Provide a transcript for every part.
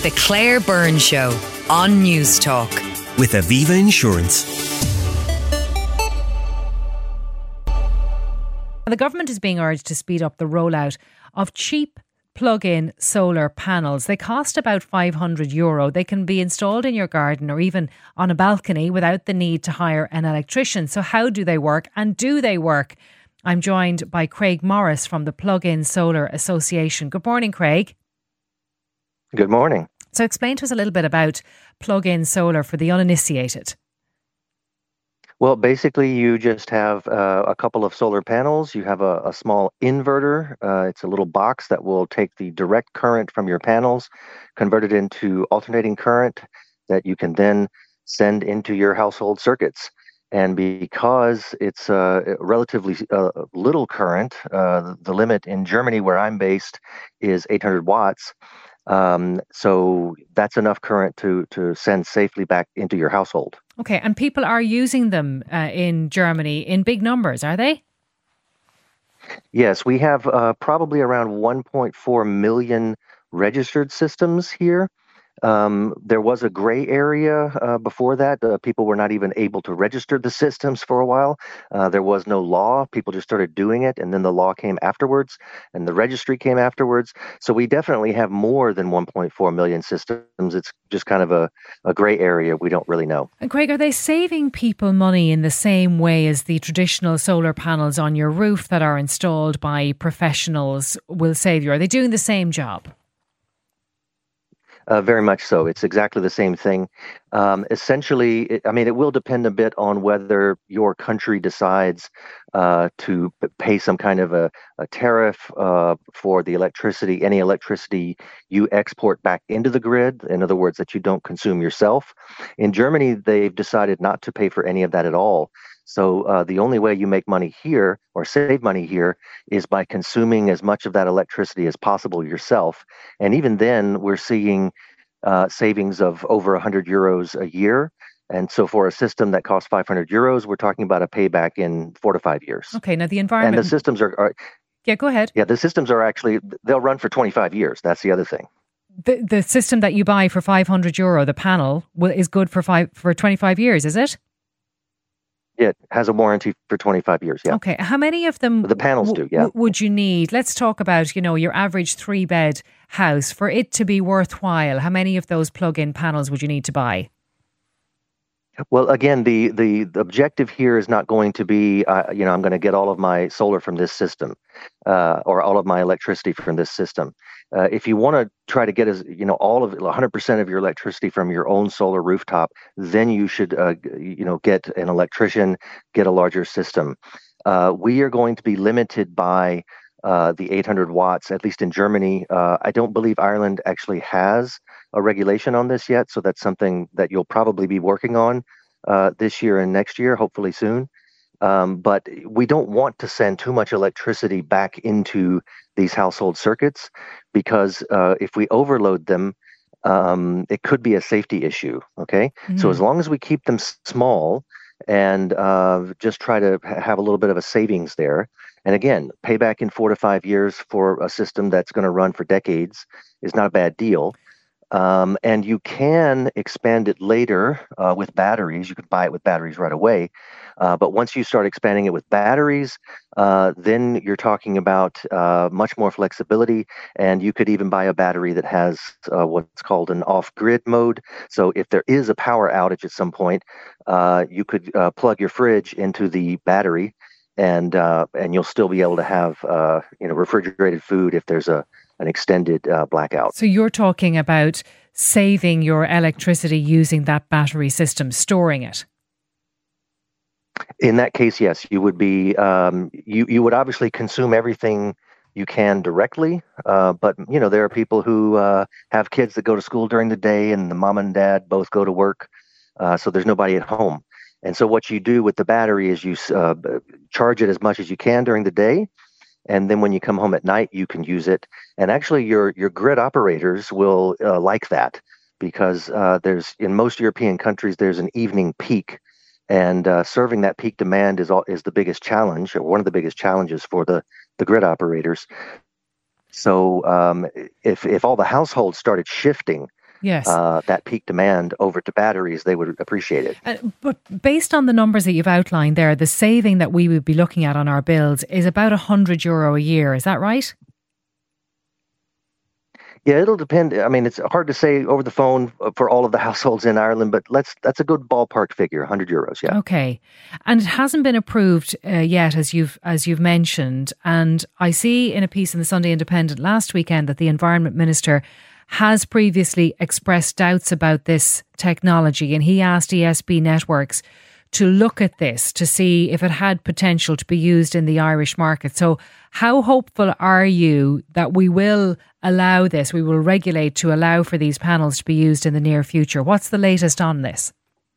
The Claire Byrne Show on News Talk. With Aviva Insurance. The government is being urged to speed up the rollout of cheap plug-in solar panels. They cost about €500. They can be installed in your garden or even on a balcony without the need to hire an electrician. So how do they work, and do they work? I'm joined by Craig Morris from the Plug-in Solar Association. Good morning, Craig. Good morning. So explain to us a little bit about plug-in solar for the uninitiated. Well, basically, you just have a couple of solar panels. You have a small inverter. It's a little box that will take the direct current from your panels, convert it into alternating current that you can then send into your household circuits. And because it's relatively little current, the limit in Germany, where I'm based, is 800 watts. So that's enough current to send safely back into your household. Okay, and people are using them in Germany in big numbers, are they? Yes, we have probably around 1.4 million registered systems here. There was a gray area before that. People were not even able to register the systems for a while. There was no law. People just started doing it, and then the law came afterwards, and the registry came afterwards. So we definitely have more than 1.4 million systems. It's just kind of a gray area. We don't really know. And Craig, are they saving people money in the same way as the traditional solar panels on your roof that are installed by professionals will save you? Are they doing the same job? Very much so. It's exactly the same thing. Essentially, it will depend a bit on whether your country decides to pay some kind of a tariff for the electricity, any electricity you export back into the grid. In other words, that you don't consume yourself. In Germany, they've decided not to pay for any of that at all. So the only way you make money here or save money here is by consuming as much of that electricity as possible yourself. And even then, we're seeing savings of over €100 a year. And so for a system that costs €500, we're talking about a payback in 4 to 5 years. Okay, now the environment... And the systems are... Yeah, go ahead. Yeah, the systems are actually, they'll run for 25 years. That's the other thing. The system that you buy for €500, the panel, is good for 25 years, is it? It has a warranty for 25 years, yeah. Okay, how many of them the panels do, yeah. Would you need? Let's talk about, your average 3-bed house. For it to be worthwhile, how many of those plug-in panels would you need to buy? Well, again, the objective here is not going to be, I'm going to get all of my solar from this system or all of my electricity from this system. If you want to try to get all of 100% of your electricity from your own solar rooftop, then you should, get an electrician, get a larger system. We are going to be limited by the 800 watts, at least in Germany. I don't believe Ireland actually has a regulation on this yet, so that's something that you'll probably be working on this year and next year, hopefully soon. But we don't want to send too much electricity back into these household circuits because if we overload them, it could be a safety issue, okay? Mm-hmm. So as long as we keep them small and just try to have a little bit of a savings there, and again, payback in 4 to 5 years for a system that's going to run for decades is not a bad deal. And you can expand it later with batteries. You could buy it with batteries right away. But once you start expanding it with batteries, then you're talking about much more flexibility. And you could even buy a battery that has what's called an off-grid mode. So if there is a power outage at some point, you could plug your fridge into the battery, and you'll still be able to have refrigerated food if there's an extended blackout. So you're talking about saving your electricity using that battery system, storing it. In that case, yes, you would be. You would obviously consume everything you can directly, but there are people who have kids that go to school during the day, and the mom and dad both go to work, so there's nobody at home. And so what you do with the battery is you charge it as much as you can during the day. And then when you come home at night, you can use it. And actually, your grid operators will like that because in most European countries, there's an evening peak. And serving that peak demand is the biggest challenge, or one of the biggest challenges for the grid operators. So if all the households started shifting that peak demand over to batteries, they would appreciate it. But based on the numbers that you've outlined there, the saving that we would be looking at on our bills is about €100 a year. Is that right? Yeah, it'll depend. I mean, it's hard to say over the phone for all of the households in Ireland, but that's a good ballpark figure, €100, yeah. Okay. And it hasn't been approved yet, as you've mentioned. And I see in a piece in the Sunday Independent last weekend that the Environment Minister has previously expressed doubts about this technology, and he asked ESB Networks to look at this to see if it had potential to be used in the Irish market. So how hopeful are you that we will allow this, we will regulate to allow for these panels to be used in the near future? What's the latest on this?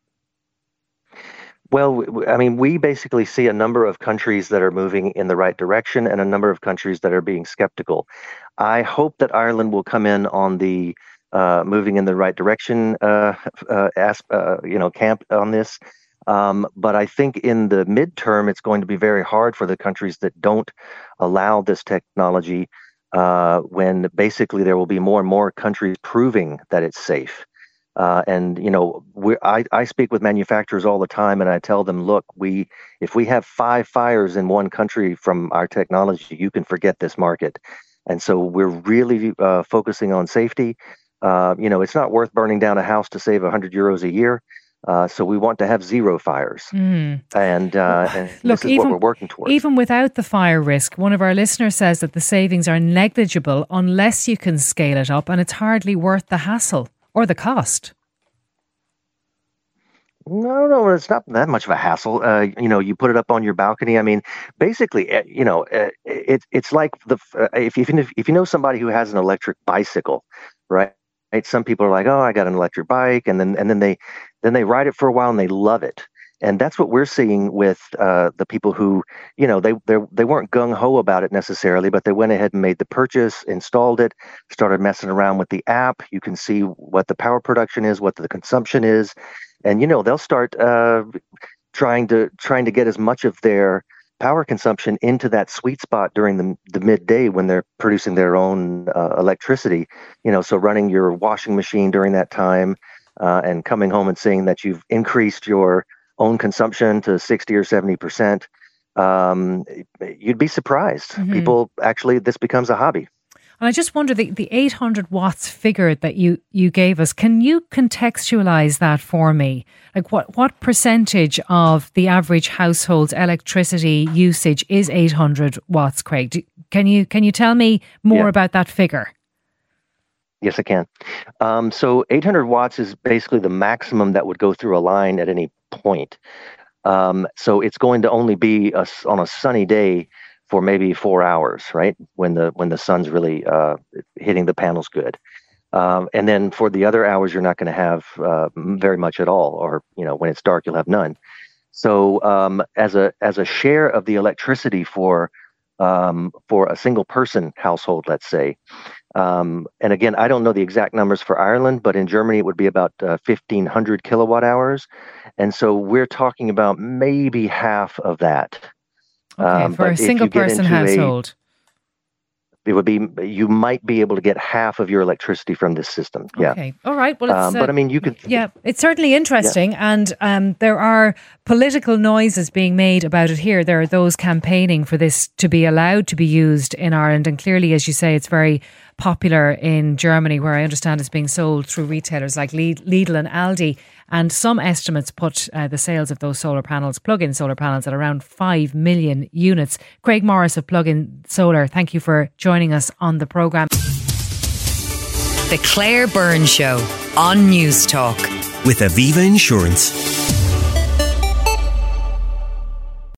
Well, I mean, we basically see a number of countries that are moving in the right direction and a number of countries that are being skeptical. I hope that Ireland will come in on the moving in the right direction camp on this. But I think in the midterm, it's going to be very hard for the countries that don't allow this technology when basically there will be more and more countries proving that it's safe. I speak with manufacturers all the time, and I tell them, look, if we have 5 fires in one country from our technology, you can forget this market. And so we're really focusing on safety. It's not worth burning down a house to save €100 a year. So we want to have 0 fires. And look, this is what we're working towards. Even without the fire risk, one of our listeners says that the savings are negligible unless you can scale it up, and it's hardly worth the hassle or the cost. No, it's not that much of a hassle. You put it up on your balcony. I mean, basically, it's like if you know somebody who has an electric bicycle, right? Some people are like, oh, I got an electric bike, and then they ride it for a while and they love it. And that's what we're seeing with the people who, they weren't gung-ho about it necessarily, but they went ahead and made the purchase, installed it, started messing around with the app. You can see what the power production is, what the consumption is. And, they'll start trying to get as much of their power consumption into that sweet spot during the midday when they're producing their own electricity. So running your washing machine during that time and coming home and seeing that you've increased your own consumption to 60 or 70%, you'd be surprised. Mm-hmm. People actually, this becomes a hobby. And I just wonder, the 800 watts figure that you gave us, can you contextualize that for me? Like what percentage of the average household's electricity usage is 800 watts, Craig? Can you tell me more about that figure? Yes, I can. So 800 watts is basically the maximum that would go through a line at any point. So it's going to only be on a sunny day for maybe 4 hours, right? When the sun's really hitting the panels good. And then for the other hours, you're not going to have very much at all, or when it's dark, you'll have none. So as a share of the electricity for a single person household, let's say, and again, I don't know the exact numbers for Ireland, but in Germany it would be about 1,500 kilowatt hours, and so we're talking about maybe half of that. Okay, for a single person household. It would be, you might be able to get half of your electricity from this system. Yeah. Okay. All right. Well, it's, but I mean, you could. Yeah, it's certainly interesting. Yeah. And there are political noises being made about it here. There are those campaigning for this to be allowed to be used in Ireland. And clearly, as you say, it's very popular in Germany, where I understand it's being sold through retailers like Lidl and Aldi. And some estimates put the sales of those plug-in solar panels at around 5 million units. Craig Morris of Plug-in Solar, thank you for joining us on the programme. The Claire Byrne Show on News Talk. With Aviva Insurance.